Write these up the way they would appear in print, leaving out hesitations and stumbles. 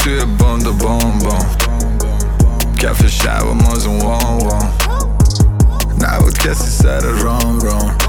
توی باند و بام کف شب و مازون وام نبود کسی سر رام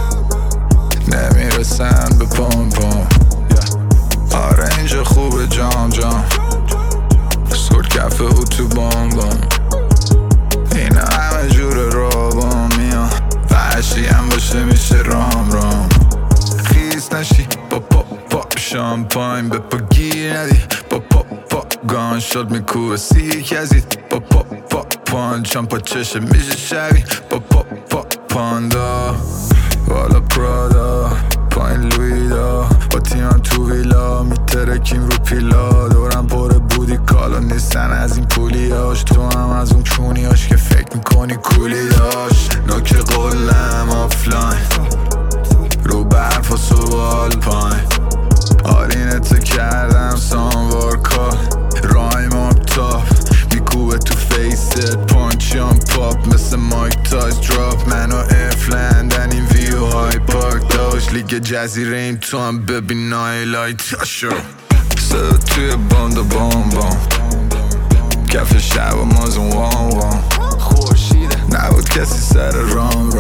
نمیرسن به پام آره اینجا خوبه جام سکر کف او تو بام اینا همه جور رابام میان وحشی هم باشه میشه رام خیز نشی با پاپ شامپاین به پا گیر ندی با پاپ گان شد میکوه سی کزید با پاپ پانچم پا چشه میشه شبی با پاپ پاندا والا پرادا پایین لویدا با تیمان تو ویلا میترکیم رو پیلا دورم پر بودی کالا نیستن از این پولیاش تو هم از اون چونیاش که فکر میکنی کولی داشت نوک قلم آفلاین رو برف و سوال پایین آرینت کردم سانوار کار رایم آب تاپ میکوبه تو فیست پانچیان پاپ مثل مایک تایز دراپ منو افلندن این ویو های پارک داشت لیگ جزیره این تو هم ببین نایلایت شو صدا توی باند و بام کف شب و مازون وام نبود کسی سر رام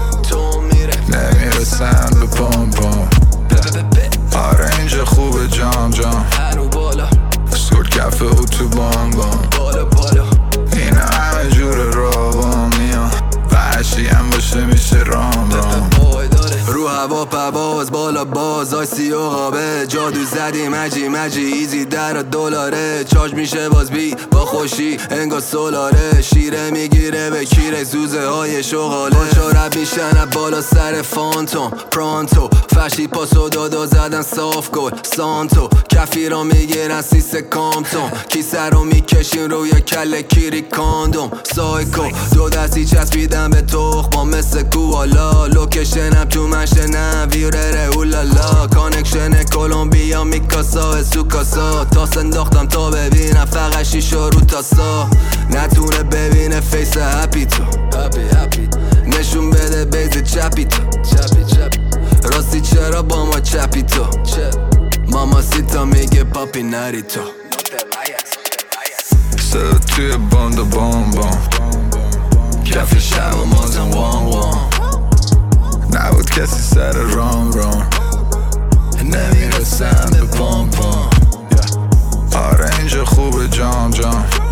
نمیرسن به پام آره اینجا خوبه جام سکر کف او تو بام اینا همه جور رابام میان وحشی هم باشه میشه رام رو هوا پرواز بالا باز آیسی و غابه جادو زدیم مجی ایزی $10 چارج میشه باز بی با خوشی انگار سولاره شیره میگیره به کیره زوزه های شغاله باشا رب میشن بالا سر فانتوم پرانتو فرشی پاسو دادا زدن صاف گل سانتو کفی را میگیرن سیس کامتون کیسه رو میکشیم روی کله کیری کاندوم سایکو دو دستی چسبیدم به تخما مثل کوالا لوکشنم تو منشنم ویرره اولالا کانکشن کولومبیا میکاسا اسوکاسا تاس انداختم تا ببینم فقط شیشا رو تاسا نتونه ببینه فیس هپی تو نشون بده بیز چپی تو راستی چرا با ما چپی تو ماما سیتا میگه پاپی نری تو صدا توی باند و بام کف شب و مازن وام نبود کسی سر رام نمیرسن به پام آره اینجا خوبه جام